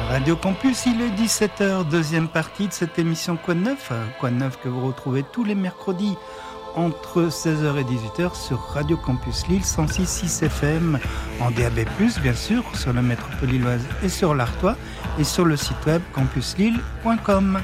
Radio Campus, il est 17h, deuxième partie de cette émission Quoi de neuf que vous retrouvez tous les mercredis entre 16h et 18h sur Radio Campus Lille 106.6 FM en DAB+, bien sûr, sur la métropole lilloise et sur l'Artois et sur le site web campuslille.com.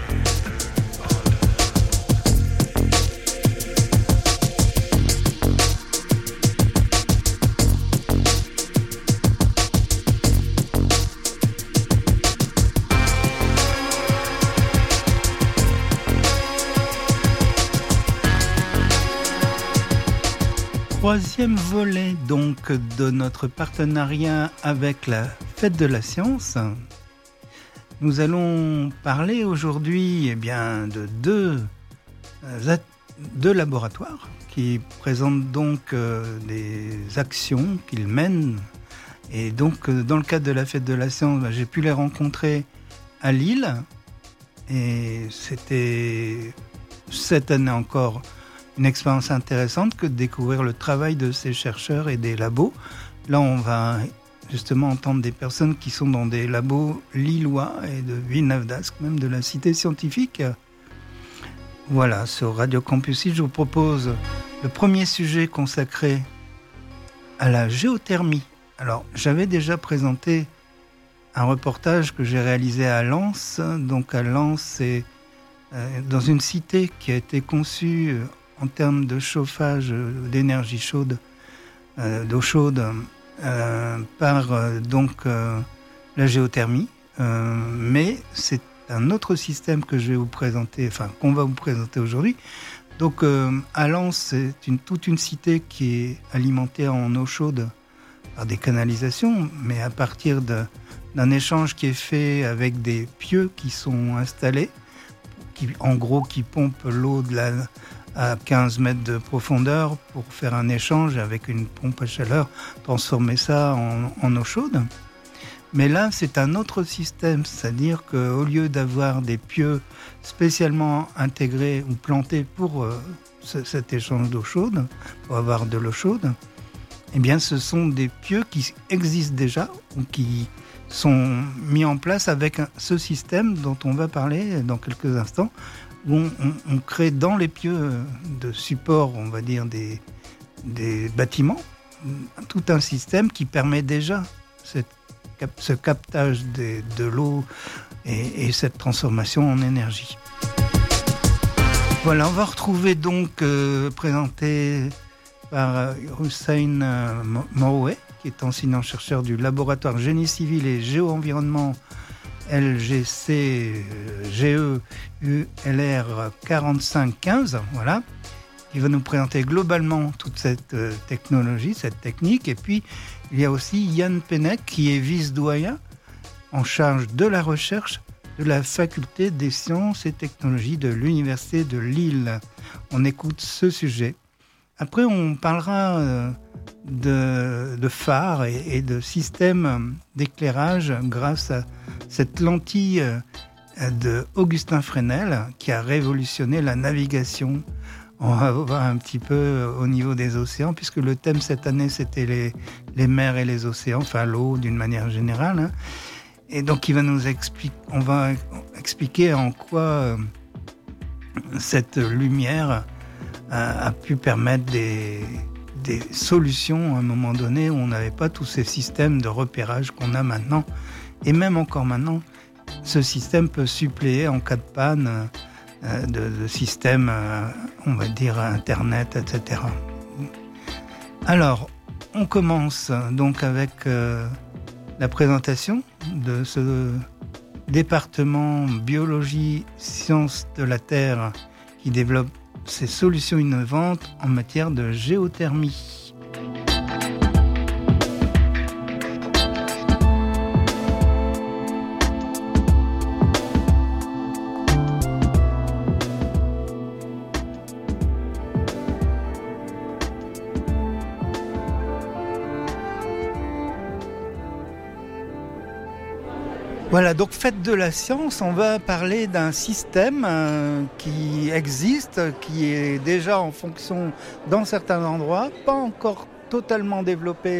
Troisième volet donc de notre partenariat avec la Fête de la Science. Nous allons parler aujourd'hui de deux laboratoires qui présentent donc des actions qu'ils mènent. Et donc dans le cadre de la Fête de la Science, j'ai pu les rencontrer à Lille. Et c'était cette année encore une expérience intéressante que de découvrir le travail de ces chercheurs et des labos. Là, on va justement entendre des personnes qui sont dans des labos lillois et de Villeneuve-d'Ascq, même de la cité scientifique. Voilà, sur Radio Campus, je vous propose le premier sujet consacré à la géothermie. Alors, j'avais déjà présenté un reportage que j'ai réalisé à Lens. Donc, à Lens, c'est dans une cité qui a été conçue en termes de chauffage, d'énergie chaude, d'eau chaude, par la géothermie. Mais c'est un autre système que je vais vous présenter, qu'on va vous présenter aujourd'hui. Donc à Lens, c'est toute une cité qui est alimentée en eau chaude par des canalisations, mais à partir d'un échange qui est fait avec des pieux qui sont installés, qui pompent l'eau à 15 mètres de profondeur pour faire un échange avec une pompe à chaleur, transformer ça en eau chaude. Mais là, c'est un autre système, c'est-à-dire qu'au lieu d'avoir des pieux spécialement intégrés ou plantés pour cet échange d'eau chaude, pour avoir de l'eau chaude, eh bien, ce sont des pieux qui existent déjà ou qui sont mis en place avec ce système dont on va parler dans quelques instants, où on crée dans les pieux de support, on va dire, des bâtiments, tout un système qui permet déjà ce captage de l'eau et cette transformation en énergie. Voilà, on va retrouver donc présenté par Hussein Morouet, qui est enseignant-chercheur du laboratoire Génie Civil et Géo-Environnement LGC GE ULR 4515, voilà, qui va nous présenter globalement toute cette technologie, cette technique. Et puis, il y a aussi Yann Pennec, qui est vice-doyen en charge de la recherche de la faculté des sciences et technologies de l'Université de Lille. On écoute ce sujet. Après, on parlera de phares et de systèmes d'éclairage grâce à cette lentille de Augustin Fresnel qui a révolutionné la navigation. On va voir un petit peu au niveau des océans, puisque le thème cette année, c'était les mers et les océans, l'eau d'une manière générale. Hein. Et donc, on va expliquer en quoi cette lumière a pu permettre des solutions à un moment donné où on n'avait pas tous ces systèmes de repérage qu'on a maintenant. Et même encore maintenant, ce système peut suppléer en cas de panne de systèmes, on va dire, Internet, etc. Alors, on commence donc avec la présentation de ce département biologie, sciences de la Terre qui développe ces solutions innovantes en matière de géothermie. Voilà, donc Fête de la Science, on va parler d'un système qui existe, qui est déjà en fonction dans certains endroits, pas encore totalement développé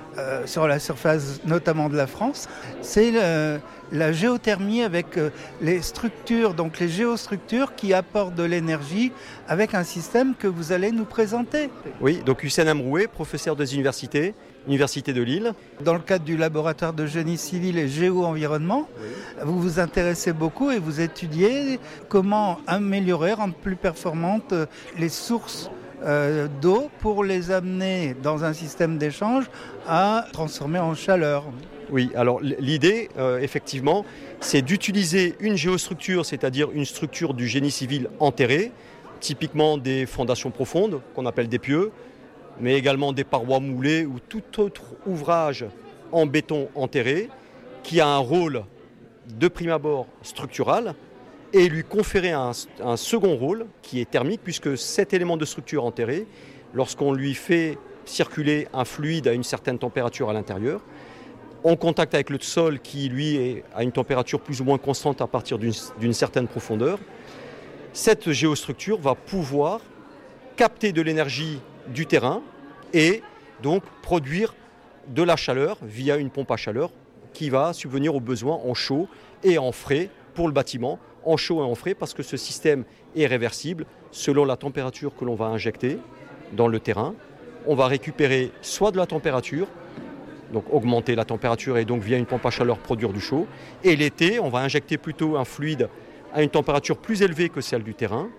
sur la surface notamment de la France, c'est la géothermie avec les structures, donc les géostructures qui apportent de l'énergie avec un système que vous allez nous présenter. Oui, donc Hussein Amroué, professeur des universités, Université de Lille. Dans le cadre du laboratoire de génie civil et géo-environnement, vous vous intéressez beaucoup et vous étudiez comment améliorer, rendre plus performantes les sources d'eau pour les amener dans un système d'échange à transformer en chaleur. Oui, alors l'idée, effectivement, c'est d'utiliser une géostructure, c'est-à-dire une structure du génie civil enterrée, typiquement des fondations profondes, qu'on appelle des pieux, mais également des parois moulées ou tout autre ouvrage en béton enterré, qui a un rôle de prime abord structural, et lui conférer un second rôle qui est thermique, puisque cet élément de structure enterré, lorsqu'on lui fait circuler un fluide à une certaine température à l'intérieur, en contact avec le sol qui, lui, est à une température plus ou moins constante à partir d'une certaine profondeur, cette géostructure va pouvoir capter de l'énergie du terrain et donc produire de la chaleur via une pompe à chaleur qui va subvenir aux besoins en chaud et en frais pour le bâtiment, en chaud et en frais, parce que ce système est réversible selon la température que l'on va injecter dans le terrain. On va récupérer soit de la température, donc augmenter la température et donc via une pompe à chaleur produire du chaud. Et l'été, on va injecter plutôt un fluide à une température plus élevée que celle du terrain,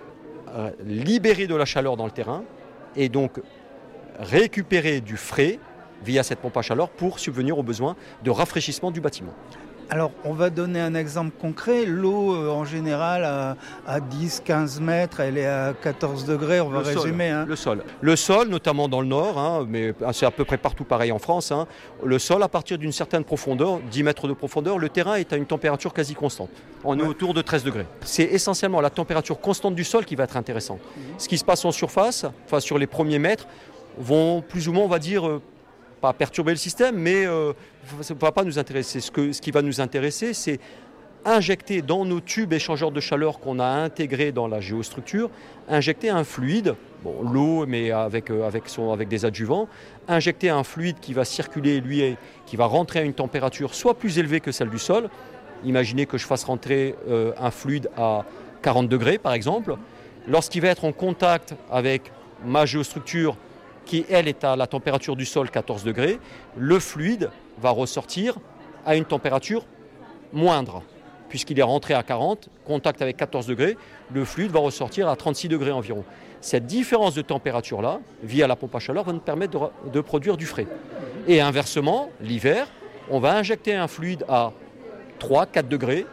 libérer de la chaleur dans le terrain et donc récupérer du frais via cette pompe à chaleur pour subvenir aux besoins de rafraîchissement du bâtiment. Alors, on va donner un exemple concret. L'eau, en général, à 10-15 mètres, elle est à 14 degrés, on va résumer. Le sol, notamment dans le nord, mais c'est à peu près partout pareil en France, le sol, à partir d'une certaine profondeur, 10 mètres de profondeur, le terrain est à une température quasi constante. On est autour de 13 degrés. C'est essentiellement la température constante du sol qui va être intéressante. Ce qui se passe en surface, enfin sur les premiers mètres, vont plus ou moins, on va dire, pas perturber le système, mais ça ne va pas nous intéresser. Ce qui va nous intéresser, c'est injecter dans nos tubes échangeurs de chaleur qu'on a intégrés dans la géostructure, injecter un fluide, l'eau, mais avec des adjuvants, injecter un fluide qui va circuler, lui, qui va rentrer à une température soit plus élevée que celle du sol. Imaginez que je fasse rentrer un fluide à 40 degrés, par exemple. Lorsqu'il va être en contact avec ma géostructure, qui, elle, est à la température du sol, 14 degrés, le fluide va ressortir à une température moindre. Puisqu'il est rentré à 40, contact avec 14 degrés, le fluide va ressortir à 36 degrés environ. Cette différence de température-là, via la pompe à chaleur, va nous permettre de produire du frais. Et inversement, l'hiver, on va injecter un fluide à 3-4 degrés.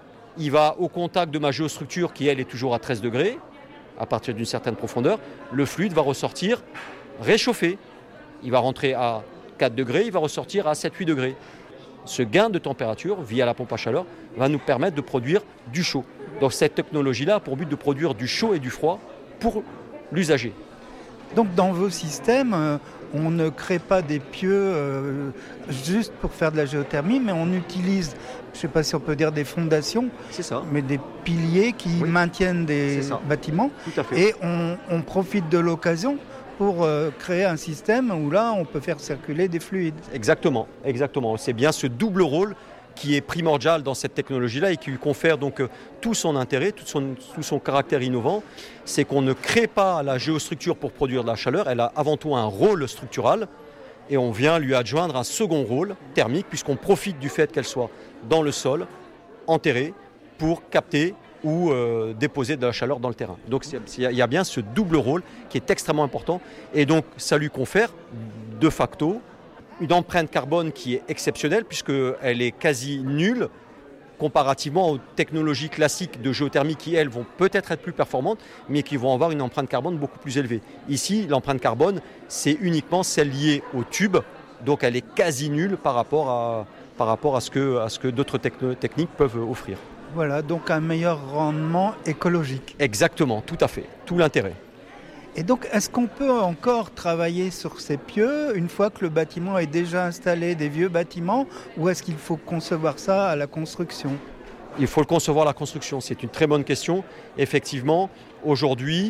Il va au contact de ma géostructure, qui, elle, est toujours à 13 degrés, à partir d'une certaine profondeur. Le fluide va ressortir réchauffé. Il va rentrer à 4 degrés, il va ressortir à 7-8 degrés. Ce gain de température, via la pompe à chaleur, va nous permettre de produire du chaud. Donc cette technologie-là a pour but de produire du chaud et du froid pour l'usager. Donc dans vos systèmes, on ne crée pas des pieux juste pour faire de la géothermie, mais on utilise, je ne sais pas si on peut dire des fondations, mais des piliers qui maintiennent des bâtiments. Tout à fait. Et on profite de l'occasion pour créer un système où là, on peut faire circuler des fluides. Exactement. C'est bien ce double rôle qui est primordial dans cette technologie-là et qui lui confère donc tout son intérêt, tout son caractère innovant. C'est qu'on ne crée pas la géostructure pour produire de la chaleur, elle a avant tout un rôle structural et on vient lui adjoindre un second rôle thermique puisqu'on profite du fait qu'elle soit dans le sol, enterrée, pour capter ou déposer de la chaleur dans le terrain. Donc il y a bien ce double rôle qui est extrêmement important et donc ça lui confère de facto une empreinte carbone qui est exceptionnelle puisqu'elle est quasi nulle comparativement aux technologies classiques de géothermie qui, elles, vont peut-être être plus performantes mais qui vont avoir une empreinte carbone beaucoup plus élevée. Ici, l'empreinte carbone, c'est uniquement celle liée au tube, donc elle est quasi nulle par rapport à ce que d'autres techniques peuvent offrir. Voilà, donc un meilleur rendement écologique. Exactement, tout à fait, tout l'intérêt. Et donc, est-ce qu'on peut encore travailler sur ces pieux une fois que le bâtiment est déjà installé, des vieux bâtiments, ou est-ce qu'il faut concevoir ça à la construction ? Il faut le concevoir à la construction, c'est une très bonne question. Effectivement, aujourd'hui,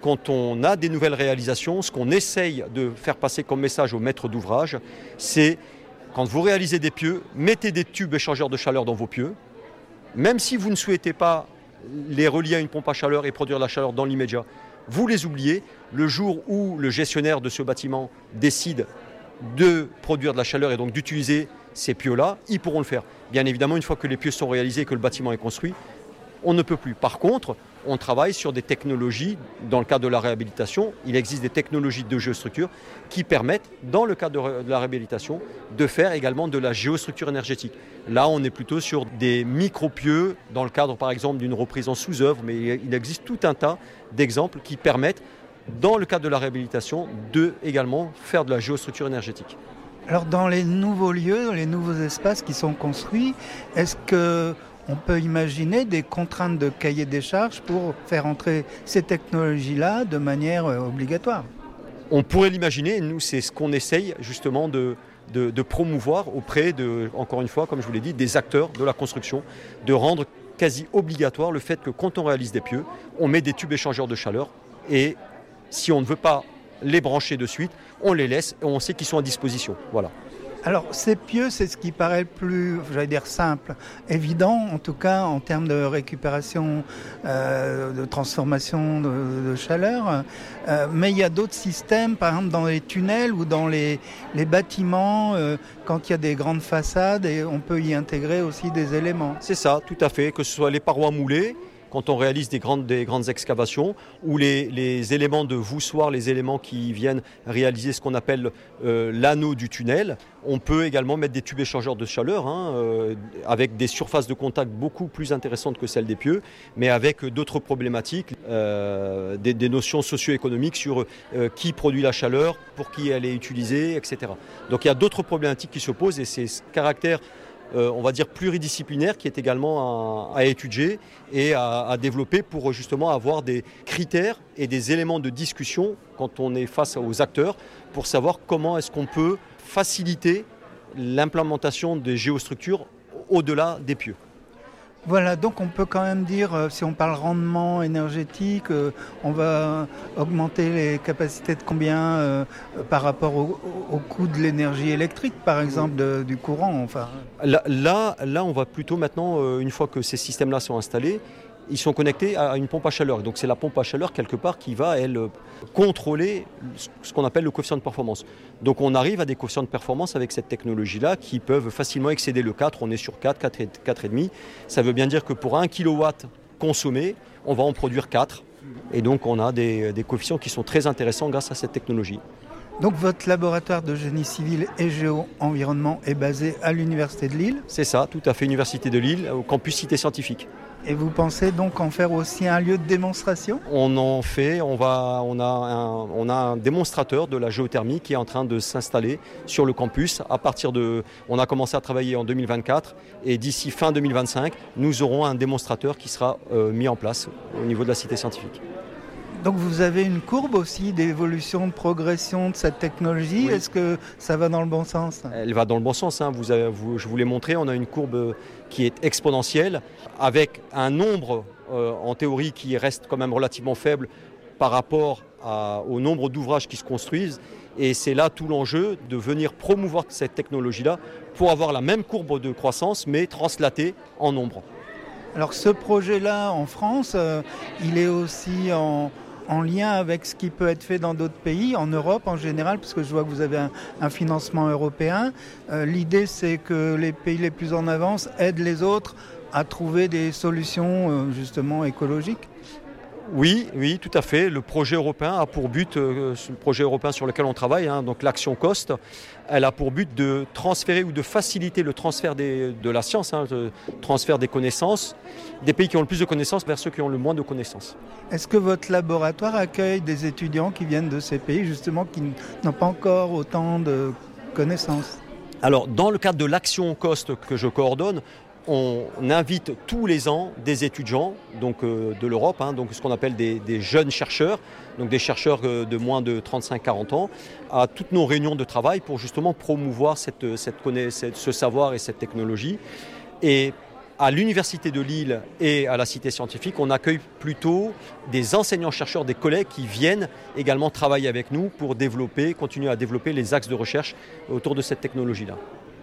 quand on a des nouvelles réalisations, ce qu'on essaye de faire passer comme message aux maîtres d'ouvrage, c'est quand vous réalisez des pieux, mettez des tubes échangeurs de chaleur dans vos pieux. Même si vous ne souhaitez pas les relier à une pompe à chaleur et produire de la chaleur dans l'immédiat, vous les oubliez. Le jour où le gestionnaire de ce bâtiment décide de produire de la chaleur et donc d'utiliser ces pieux-là, ils pourront le faire. Bien évidemment, une fois que les pieux sont réalisés et que le bâtiment est construit, on ne peut plus. Par contre, on travaille sur des technologies, dans le cadre de la réhabilitation, il existe des technologies de géostructure qui permettent, dans le cadre de la réhabilitation, de faire également de la géostructure énergétique. Là, on est plutôt sur des micro-pieux, dans le cadre par exemple d'une reprise en sous-œuvre, mais il existe tout un tas d'exemples qui permettent, dans le cadre de la réhabilitation, de également faire de la géostructure énergétique. Alors dans les nouveaux lieux, les nouveaux espaces qui sont construits, est-ce qu'on peut imaginer des contraintes de cahier des charges pour faire entrer ces technologies-là de manière obligatoire ? On pourrait l'imaginer, nous c'est ce qu'on essaye justement de promouvoir auprès de, encore une fois, comme je vous l'ai dit, des acteurs de la construction, de rendre quasi obligatoire le fait que quand on réalise des pieux, on met des tubes échangeurs de chaleur et si on ne veut pas les brancher de suite, on les laisse et on sait qu'ils sont à disposition. Voilà. Alors ces pieux, c'est ce qui paraît le plus, simple, évident en tout cas en termes de récupération, de transformation de chaleur. Mais il y a d'autres systèmes, par exemple dans les tunnels ou dans les bâtiments, quand il y a des grandes façades, et on peut y intégrer aussi des éléments. C'est ça, tout à fait, que ce soit les parois moulées, quand on réalise des grandes excavations, ou les éléments de voussoir, les éléments qui viennent réaliser ce qu'on appelle l'anneau du tunnel. On peut également mettre des tubes échangeurs de chaleur, avec des surfaces de contact beaucoup plus intéressantes que celles des pieux, mais avec d'autres problématiques, des notions socio-économiques sur qui produit la chaleur, pour qui elle est utilisée, etc. Donc il y a d'autres problématiques qui se posent et c'est ce caractère on va dire pluridisciplinaire qui est également à étudier et à développer pour justement avoir des critères et des éléments de discussion quand on est face aux acteurs pour savoir comment est-ce qu'on peut faciliter l'implémentation des géostructures au-delà des pieux. Voilà, donc on peut quand même dire, si on parle rendement énergétique, on va augmenter les capacités de combien par rapport au coût de l'énergie électrique, par exemple, du courant. Enfin. Là, on va plutôt maintenant, une fois que ces systèmes-là sont installés, ils sont connectés à une pompe à chaleur. Donc c'est la pompe à chaleur quelque part qui va, elle, contrôler ce qu'on appelle le coefficient de performance. Donc on arrive à des coefficients de performance avec cette technologie-là qui peuvent facilement excéder le 4. On est sur 4, 4,5. Ça veut bien dire que pour 1 kW consommé, on va en produire 4. Et donc on a des coefficients qui sont très intéressants grâce à cette technologie. Donc votre laboratoire de génie civil et géo-environnement est basé à l'Université de Lille ? C'est ça, tout à fait, Université de Lille, au campus Cité Scientifique. Et vous pensez donc en faire aussi un lieu de démonstration ? On en fait, on a un démonstrateur de la géothermie qui est en train de s'installer sur le campus. On a commencé à travailler en 2024 et d'ici fin 2025, nous aurons un démonstrateur qui sera mis en place au niveau de la Cité Scientifique. Donc vous avez une courbe aussi d'évolution, de progression de cette technologie. Oui. Est-ce que ça va dans le bon sens ? Elle va dans le bon sens. Je vous l'ai montré, on a une courbe qui est exponentielle avec un nombre en théorie qui reste quand même relativement faible par rapport au nombre d'ouvrages qui se construisent. Et c'est là tout l'enjeu de venir promouvoir cette technologie-là pour avoir la même courbe de croissance mais translatée en nombre. Alors ce projet-là en France, il est aussi en lien avec ce qui peut être fait dans d'autres pays, en Europe en général, parce que je vois que vous avez un financement européen. L'idée, c'est que les pays les plus en avance aident les autres à trouver des solutions justement écologiques. Oui, tout à fait. Le projet européen a pour but, le projet européen sur lequel on travaille, donc l'action COST, elle a pour but de transférer ou de faciliter le transfert de la science, le transfert des connaissances, des pays qui ont le plus de connaissances vers ceux qui ont le moins de connaissances. Est-ce que votre laboratoire accueille des étudiants qui viennent de ces pays, justement, qui n'ont pas encore autant de connaissances ? Alors, dans le cadre de l'action COST que je coordonne, on invite tous les ans des étudiants de l'Europe, donc ce qu'on appelle des jeunes chercheurs, donc des chercheurs de moins de 35-40 ans, à toutes nos réunions de travail pour justement promouvoir ce savoir et cette technologie. Et À l'Université de Lille et à la Cité scientifique, on accueille plutôt des enseignants-chercheurs, des collègues qui viennent également travailler avec nous pour continuer à développer les axes de recherche autour de cette technologie-là.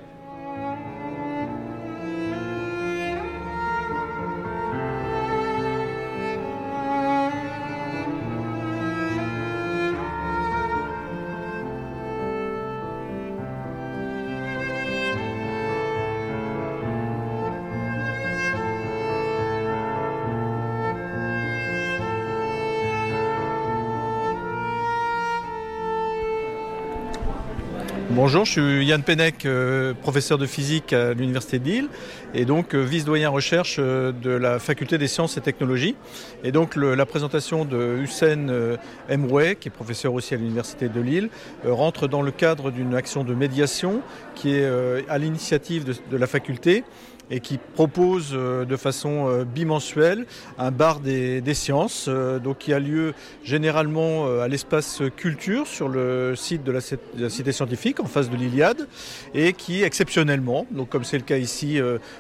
Bonjour, je suis Yann Pennec, professeur de physique à l'Université de Lille et donc vice-doyen recherche de la Faculté des sciences et technologies. Et donc la présentation de Hussein Emroué, qui est professeur aussi à l'Université de Lille, rentre dans le cadre d'une action de médiation qui est à l'initiative de la faculté et qui propose de façon bimensuelle un bar des sciences, donc qui a lieu généralement à l'espace culture sur le site de la Cité scientifique en face de l'Iliade et qui exceptionnellement, donc comme c'est le cas ici,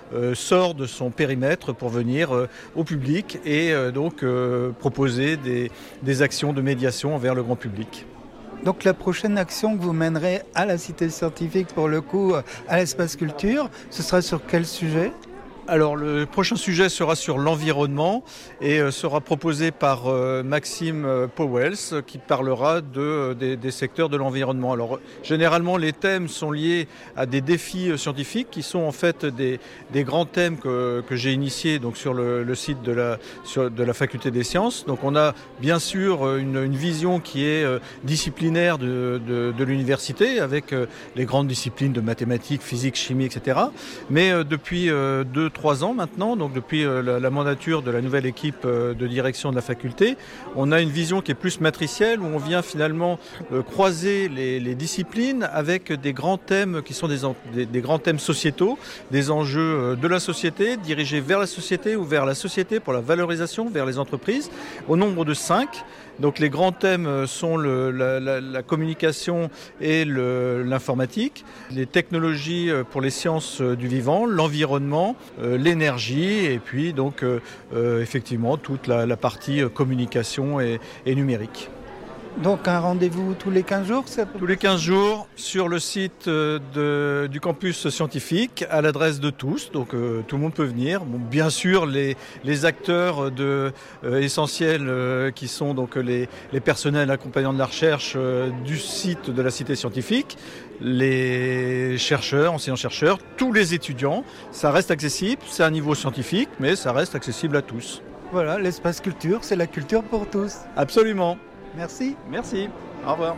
sort de son périmètre pour venir au public et donc proposer des actions de médiation envers le grand public. Donc la prochaine action que vous mènerez à la Cité scientifique, pour le coup, à l'espace culture, ce sera sur quel sujet ? Alors le prochain sujet sera sur l'environnement et sera proposé par Maxime Powells qui parlera des secteurs de l'environnement. Alors généralement les thèmes sont liés à des défis scientifiques qui sont en fait des grands thèmes que j'ai initiés donc, sur le site de la Faculté des sciences. Donc on a bien sûr une vision qui est disciplinaire de l'université avec les grandes disciplines de mathématiques, physique, chimie, etc. Mais depuis 2-3 ans maintenant, donc depuis la mandature de la nouvelle équipe de direction de la faculté, on a une vision qui est plus matricielle, où on vient finalement croiser les disciplines avec des grands thèmes qui sont des grands thèmes sociétaux, des enjeux de la société, dirigés vers la société ou vers la société pour la valorisation, vers les entreprises, au nombre de 5. Donc les grands thèmes sont la communication et l'informatique, les technologies pour les sciences du vivant, l'environnement, l'énergie et puis donc effectivement toute la partie communication et numérique. Donc un rendez-vous tous les 15 jours, c'est Tous les 15 jours sur le site du campus scientifique à l'adresse de tous, donc tout le monde peut venir. Bon, bien sûr les acteurs essentiels qui sont donc les personnels accompagnants de la recherche du site de la Cité scientifique, les chercheurs, enseignants-chercheurs, tous les étudiants, ça reste accessible, c'est un niveau scientifique mais ça reste accessible à tous. Voilà, l'espace culture, c'est la culture pour tous. Absolument. Merci. Merci. Au revoir.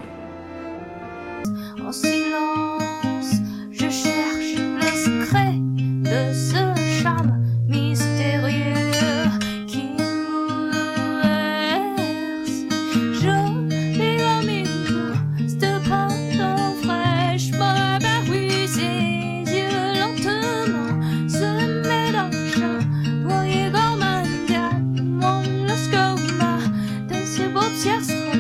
En silence, je cherche le secret de ce charme mystérieux qui nous berce. Joli amigo, ce printemps fraîchement paru, ses yeux lentement se mélangeant, noyés comme un diamant, le scoma de ses paupières.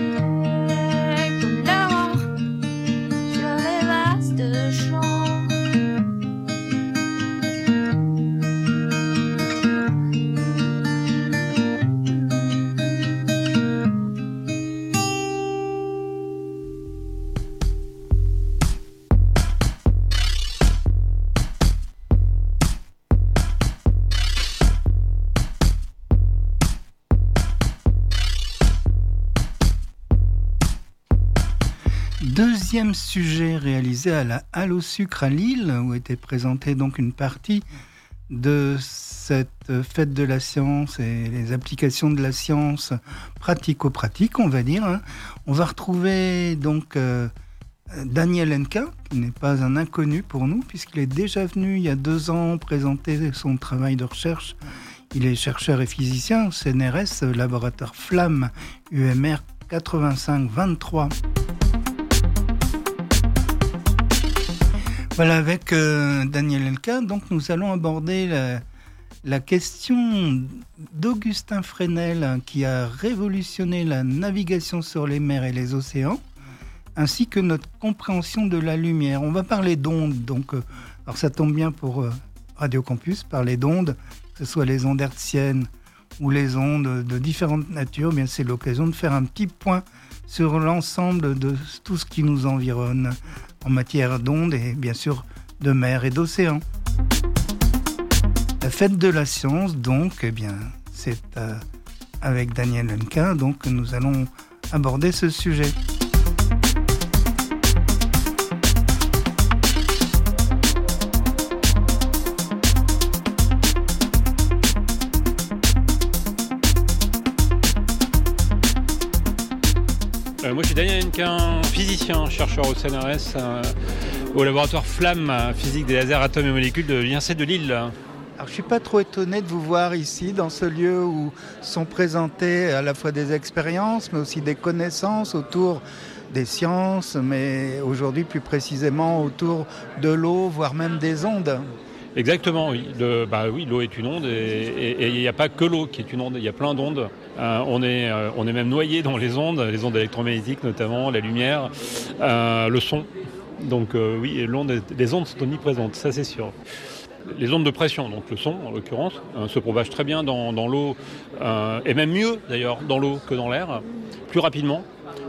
Deuxième sujet réalisé à la Halle au Sucre à Lille, où était présentée donc une partie de cette fête de la science et les applications de la science pratico-pratiques, on va dire. On va retrouver donc Daniel Henka, qui n'est pas un inconnu pour nous, puisqu'il est déjà venu il y a 2 ans présenter son travail de recherche. Il est chercheur et physicien au CNRS, laboratoire Flamme UMR 8523. Voilà, avec Daniel Henka, donc nous allons aborder la question d'Augustin Fresnel, qui a révolutionné la navigation sur les mers et les océans, ainsi que notre compréhension de la lumière. On va parler d'ondes, donc alors ça tombe bien pour Radio Campus parlait d'ondes, que ce soit les ondes hertziennes ou les ondes de différentes natures, bien c'est l'occasion de faire un petit point sur l'ensemble de tout ce qui nous environne en matière d'ondes et bien sûr de mer et d'océan. La fête de la science, donc, eh bien, c'est avec Daniel Hennequin donc, que nous allons aborder ce sujet. Moi je suis Daniel Hennequin, physicien, chercheur au CNRS, au laboratoire Flamme, physique des lasers, atomes et molécules de l'Université de Lille. Alors, je ne suis pas trop étonné de vous voir ici, dans ce lieu où sont présentées à la fois des expériences, mais aussi des connaissances autour des sciences, mais aujourd'hui plus précisément autour de l'eau, voire même des ondes. Exactement, oui. L'eau est une onde et il n'y a pas que l'eau qui est une onde, il y a plein d'ondes. On est même noyé dans les ondes électromagnétiques notamment, la lumière, le son. Donc oui, les ondes sont omniprésentes, ça c'est sûr. Les ondes de pression, donc le son en l'occurrence, se propagent très bien dans l'eau, et même mieux d'ailleurs dans l'eau que dans l'air, plus rapidement,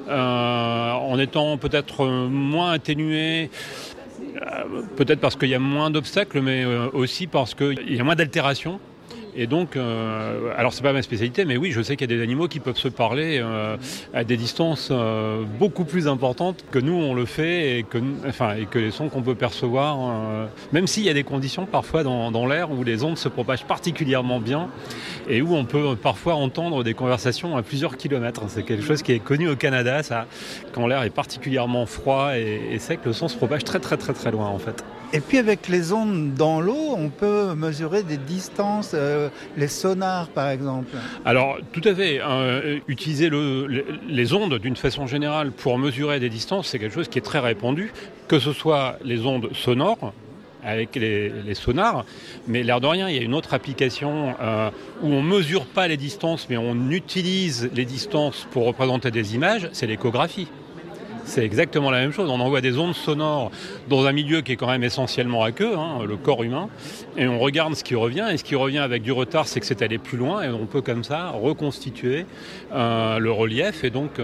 en étant peut-être moins atténué. Peut-être parce qu'il y a moins d'obstacles, mais aussi parce qu'il y a moins d'altérations. Et donc, alors c'est pas ma spécialité, mais oui, je sais qu'il y a des animaux qui peuvent se parler à des distances beaucoup plus importantes que nous on le fait et que les sons qu'on peut percevoir, même s'il y a des conditions parfois dans l'air où les ondes se propagent particulièrement bien et où on peut parfois entendre des conversations à plusieurs kilomètres. C'est quelque chose qui est connu au Canada, ça, quand l'air est particulièrement froid et sec, le son se propage très très très très loin en fait. Et puis avec les ondes dans l'eau, on peut mesurer des distances, les sonars par exemple. Alors tout à fait, utiliser les ondes d'une façon générale pour mesurer des distances, c'est quelque chose qui est très répandu, que ce soit les ondes sonores, avec les sonars, mais l'air de rien, il y a une autre application où on ne mesure pas les distances, mais on utilise les distances pour représenter des images, c'est l'échographie. C'est exactement la même chose. On envoie des ondes sonores dans un milieu qui est quand même essentiellement aqueux, le corps humain, et on regarde ce qui revient. Et ce qui revient avec du retard, c'est que c'est allé plus loin, et on peut comme ça reconstituer le relief et donc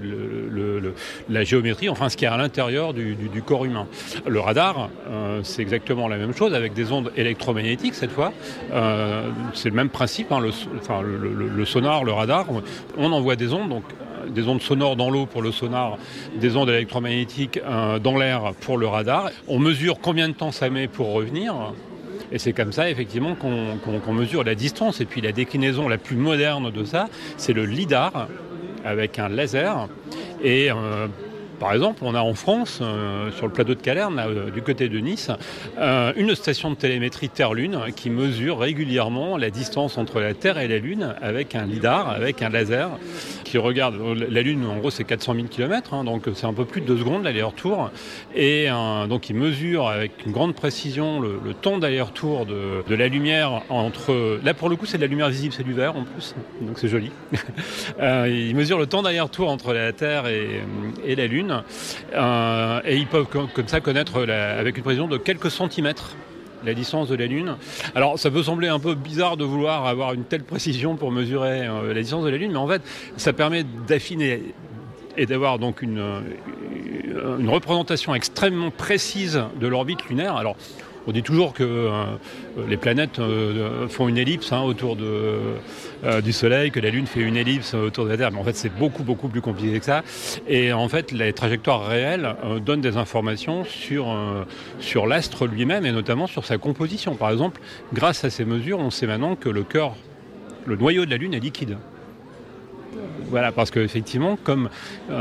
la géométrie, enfin ce qui est à l'intérieur du corps humain. Le radar, c'est exactement la même chose avec des ondes électromagnétiques cette fois. C'est le même principe, le sonar, le radar. On envoie des ondes, donc des ondes sonores dans l'eau pour le sonar, des ondes électromagnétiques dans l'air pour le radar. On mesure combien de temps ça met pour revenir. Et c'est comme ça, effectivement, qu'on mesure la distance. Et puis la déclinaison la plus moderne de ça, c'est le lidar, avec un laser. Et par exemple, on a en France, sur le plateau de Calerne, du côté de Nice, une station de télémétrie Terre-Lune qui mesure régulièrement la distance entre la Terre et la Lune avec un lidar, avec un laser, qui regarde la Lune, en gros c'est 400 000 km, donc c'est un peu plus de 2 secondes l'aller-retour, et donc il mesure avec une grande précision le temps d'aller-retour de la lumière entre... Là pour le coup c'est de la lumière visible, c'est du vert en plus, donc c'est joli. Il mesure le temps d'aller-retour entre la Terre et la Lune, et ils peuvent comme ça connaître avec une précision de quelques centimètres la distance de la Lune. Alors ça peut sembler un peu bizarre de vouloir avoir une telle précision pour mesurer la distance de la Lune, mais en fait ça permet d'affiner et d'avoir donc une représentation extrêmement précise de l'orbite lunaire. Alors on dit toujours que les planètes font une ellipse autour du Soleil, que la Lune fait une ellipse autour de la Terre, mais en fait c'est beaucoup plus compliqué que ça. Et en fait les trajectoires réelles donnent des informations sur l'astre lui-même et notamment sur sa composition. Par exemple, grâce à ces mesures, on sait maintenant que le noyau de la Lune est liquide. Voilà, parce qu'effectivement, comme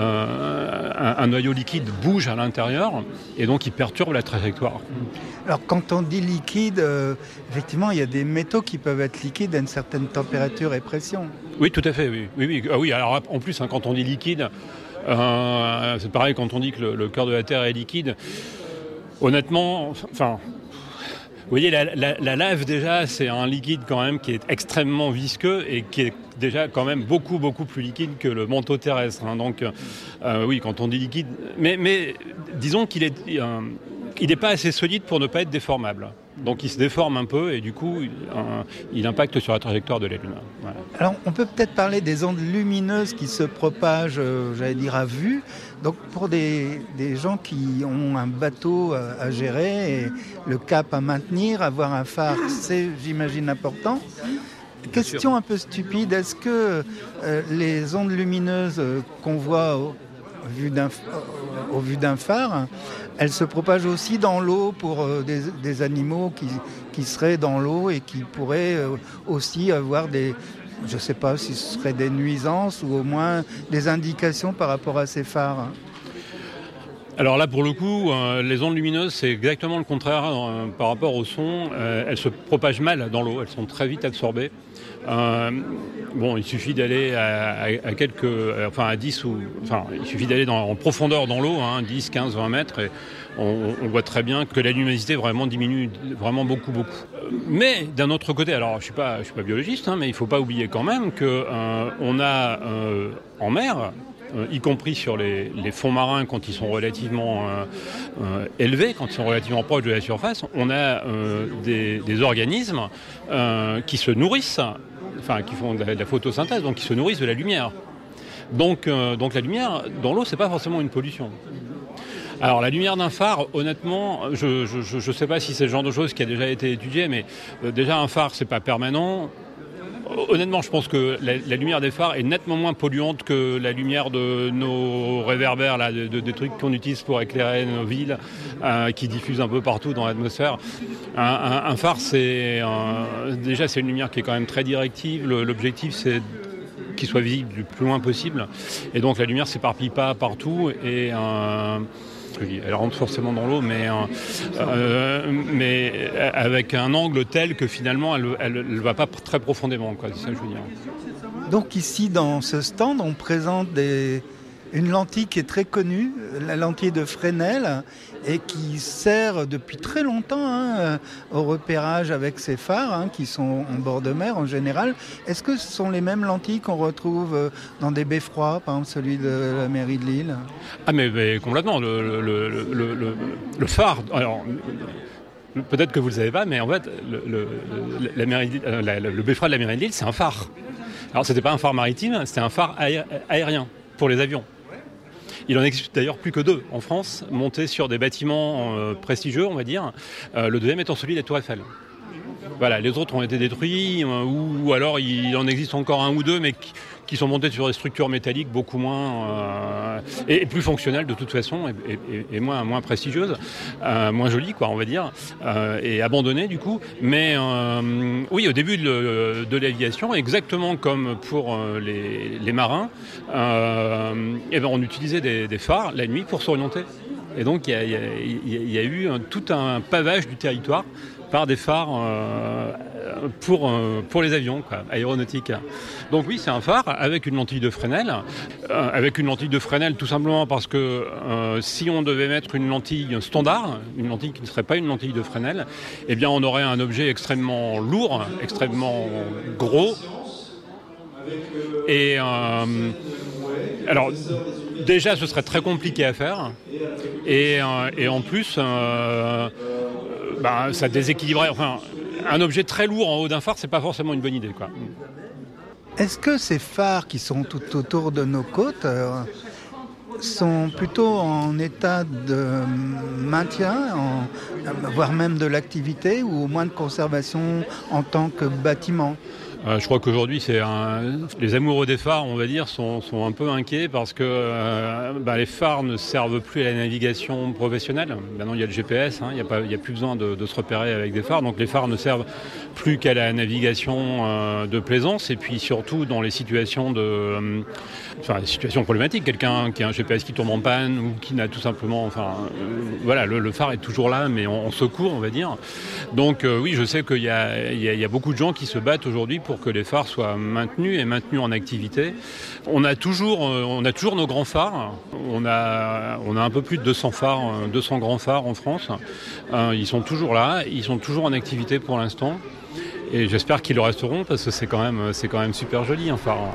un noyau liquide bouge à l'intérieur, et donc il perturbe la trajectoire. Alors quand on dit liquide, effectivement, il y a des métaux qui peuvent être liquides à une certaine température et pression. Oui, tout à fait, oui. Ah oui, alors en plus, quand on dit liquide, c'est pareil quand on dit que le cœur de la Terre est liquide. Honnêtement, vous voyez, la lave déjà, c'est un liquide quand même qui est extrêmement visqueux et qui est déjà quand même beaucoup plus liquide que le manteau terrestre. Donc oui, quand on dit liquide, mais disons qu'il est pas assez solide pour ne pas être déformable. Donc il se déforme un peu et du coup il impacte sur la trajectoire de la Lune. Voilà. Alors on peut peut-être parler des ondes lumineuses qui se propagent, j'allais dire à vue. Donc pour des gens qui ont un bateau à gérer et le cap à maintenir, avoir un phare, c'est j'imagine important. Question un peu stupide, est-ce que les ondes lumineuses qu'on voit au vu d'un phare, elles se propagent aussi dans l'eau pour des animaux qui seraient dans l'eau et qui pourraient aussi avoir je ne sais pas si ce serait des nuisances ou au moins des indications par rapport à ces phares. Alors là, pour le coup, les ondes lumineuses, c'est exactement le contraire par rapport au son. Elles se propagent mal dans l'eau, elles sont très vite absorbées. Il suffit d'aller à quelques, enfin à 10 ou, enfin, il suffit d'aller en profondeur dans l'eau, 10, 15, 20 mètres, et on voit très bien que la luminosité vraiment diminue vraiment beaucoup. Mais d'un autre côté, alors je suis pas biologiste, mais il faut pas oublier quand même que on a en mer, y compris sur les fonds marins quand ils sont relativement élevés, quand ils sont relativement proches de la surface, on a des organismes qui se nourrissent, enfin qui font de la photosynthèse, donc qui se nourrissent de la lumière. Donc la lumière dans l'eau, c'est pas forcément une pollution. Alors la lumière d'un phare, honnêtement, je sais pas si c'est le genre de chose qui a déjà été étudié, mais déjà un phare, c'est pas permanent. Honnêtement, je pense que la lumière des phares est nettement moins polluante que la lumière de nos réverbères, là, des trucs qu'on utilise pour éclairer nos villes, qui diffusent un peu partout dans l'atmosphère. Un phare, déjà, c'est une lumière qui est quand même très directive. L'objectif, c'est qu'il soit visible du plus loin possible. Et donc, la lumière ne s'éparpille pas partout. Et elle rentre forcément dans l'eau, mais avec un angle tel que finalement elle ne va pas très profondément, quoi, c'est ça que je veux dire. Donc ici, dans ce stand, on présente une lentille qui est très connue, la lentille de Fresnel, et qui sert depuis très longtemps au repérage avec ces phares qui sont en bord de mer en général. Est-ce que ce sont les mêmes lentilles qu'on retrouve dans des beffrois, par exemple celui de la mairie de Lille ? Ah mais complètement, le phare, alors peut-être que vous ne le savez pas, mais en fait le beffroi de la mairie de Lille, c'est un phare. Alors c'était pas un phare maritime, c'était un phare aérien pour les avions. Il en existe d'ailleurs plus que 2 en France, montés sur des bâtiments prestigieux, on va dire. Le deuxième étant celui de la Tour Eiffel. Voilà, les autres ont été détruits, ou alors il en existe encore 1 ou 2, mais qui sont montés sur des structures métalliques beaucoup moins et plus fonctionnelles de toute façon, et moins prestigieuses, moins jolies, quoi, on va dire, et abandonnées du coup. Mais oui, au début de l'aviation, exactement comme pour les marins, on utilisait des phares la nuit pour s'orienter. Et donc il y a eu tout un pavage du territoire par des phares pour les avions, quoi, aéronautiques. Donc oui, c'est un phare avec une lentille de Fresnel. Avec une lentille de Fresnel tout simplement parce que si on devait mettre une lentille standard, une lentille qui ne serait pas une lentille de Fresnel, eh bien on aurait un objet extrêmement lourd, extrêmement gros. Et alors déjà ce serait très compliqué à faire. Et en plus ça déséquilibrait. Enfin, un objet très lourd en haut d'un phare, c'est pas forcément une bonne idée, quoi. Est-ce que ces phares qui sont tout autour de nos côtes sont plutôt en état de maintien, voire même de l'activité, ou au moins de conservation en tant que bâtiment ? Je crois qu'aujourd'hui, les amoureux des phares, on va dire, sont un peu inquiets parce que les phares ne servent plus à la navigation professionnelle. Maintenant, il y a le GPS, il n'y a plus besoin de se repérer avec des phares. Donc les phares ne servent plus qu'à la navigation de plaisance, et puis surtout dans les situations les situations problématiques. Quelqu'un qui a un GPS qui tombe en panne ou qui n'a tout simplement... le phare est toujours là, mais en secours, on va dire. Donc oui, je sais qu'il y a beaucoup de gens qui se battent aujourd'hui pour que les phares soient maintenus en activité. On a toujours nos grands phares. On a un peu plus de 200 phares, 200 grands phares en France. Ils sont toujours là, ils sont toujours en activité pour l'instant. Et j'espère qu'ils le resteront parce que c'est quand même super joli un phare.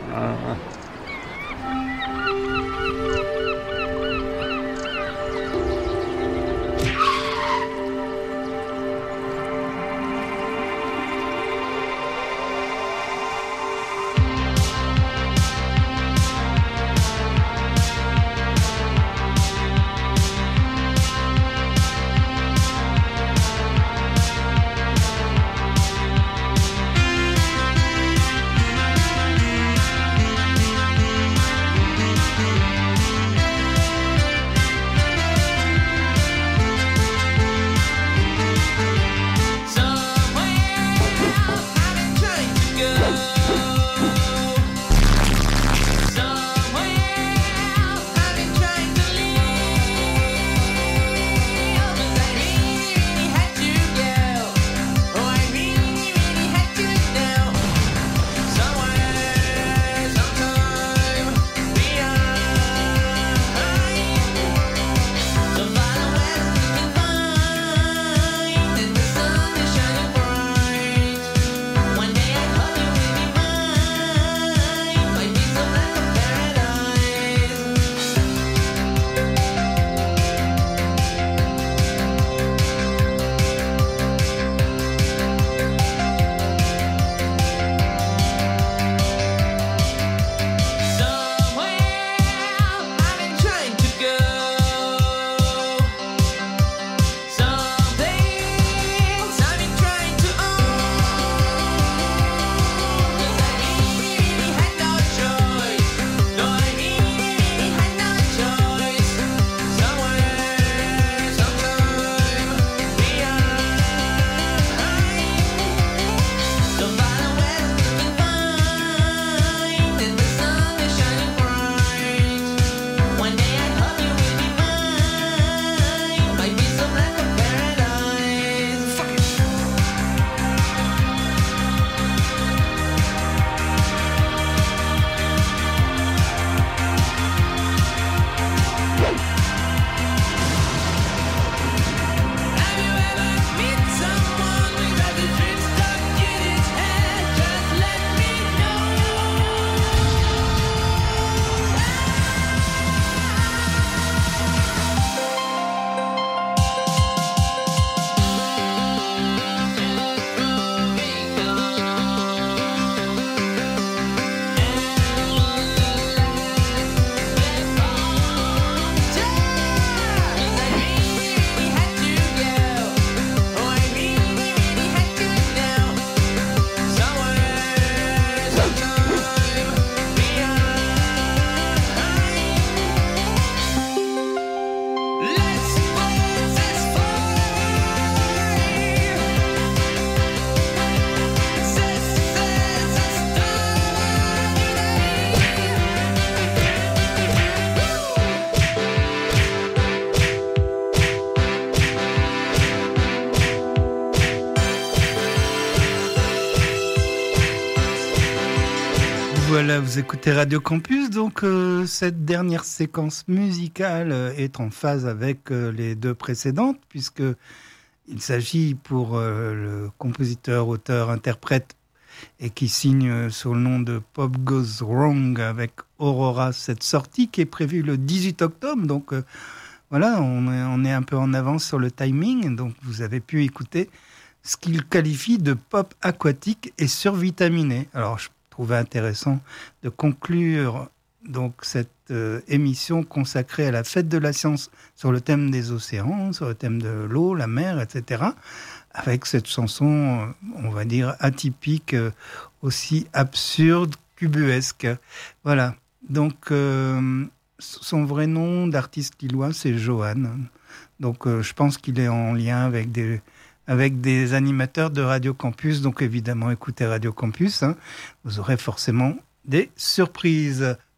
Voilà, vous écoutez Radio Campus, donc cette dernière séquence musicale est en phase avec les deux précédentes, puisque il s'agit pour le compositeur, auteur, interprète, et qui signe sous le nom de Pop Goes Wrong avec Aurora, cette sortie qui est prévue le 18 octobre, donc voilà, on est un peu en avance sur le timing, donc vous avez pu écouter ce qu'il qualifie de pop aquatique et survitaminé. Alors je trouvais intéressant de conclure donc cette émission consacrée à la fête de la science sur le thème des océans, sur le thème de l'eau, la mer, etc., avec cette chanson, on va dire, atypique, aussi absurde qu'ubuesque. Voilà. Donc, son vrai nom d'artiste lillois, c'est Johan. Donc, je pense qu'il est en lien avec des animateurs de Radio Campus. Donc, évidemment, écoutez Radio Campus. Hein. Vous aurez forcément des surprises.